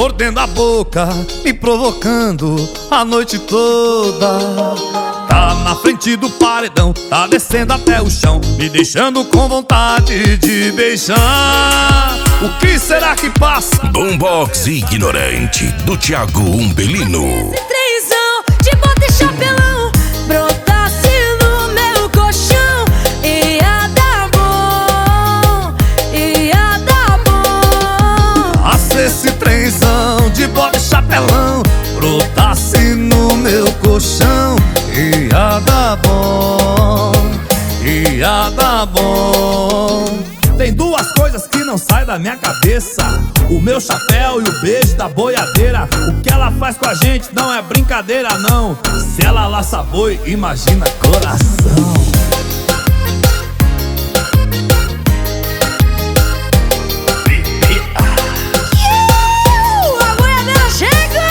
mordendo a boca, me provocando a noite toda. Tá na frente do paredão, tá descendo até o chão, me deixando com vontade de beijar. O que será que passa? Boombox Ignorante, do Thiago Umbelino. Esse trenzão de bota e chapelão brotasse no meu colchão, ia dar bom, ia dar bom. Ah, se esse trenzão de bota e chapelão brotasse no meu colchão, ia dar bom, ia dar bom. Tem duas coisas que não saem da minha cabeça: o meu chapéu e o beijo da boiadeira. O que ela faz com a gente não é brincadeira não. Se ela laça boi, imagina coração. A boiadeira chega,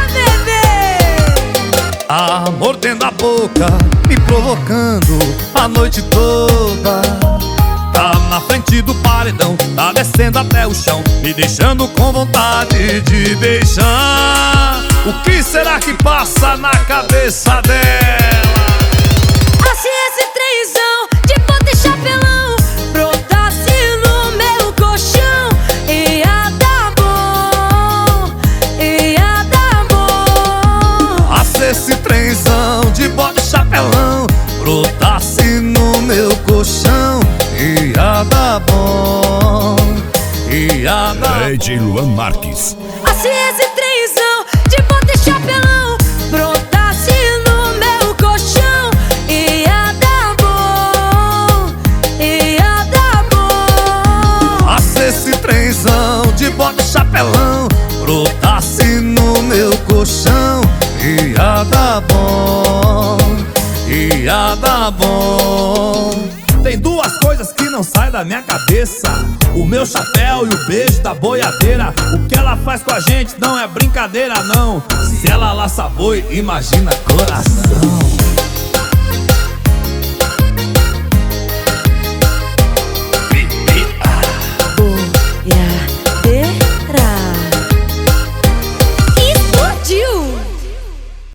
bebê! Ah, mordendo a boca, me provocando a noite toda. Tá na frente do paredão, tá descendo até o chão, me deixando com vontade de beijar. O que será que passa na cabeça dela? Assim esse trenzão de bota e chapelão brotasse no meu colchão, ia dar bom, ia dar bom. Ah, se esse trenzão de bota e chapelão brotasse no meu colchão, ia dar bom, ia dar Ed Luan Marques. Assim esse trenzão de bota e chapelão brotasse no meu colchão, ia dar bom, ia dar bom. Ah, se esse trenzão de bota e chapelão brotasse no meu colchão, ia dar bom, ia dar bom. Tem duas coisas que não saem da minha cabeça: o meu chapéu e o beijo da boiadeira. O que ela faz com a gente não é brincadeira não. Se ela laça boi, imagina coração.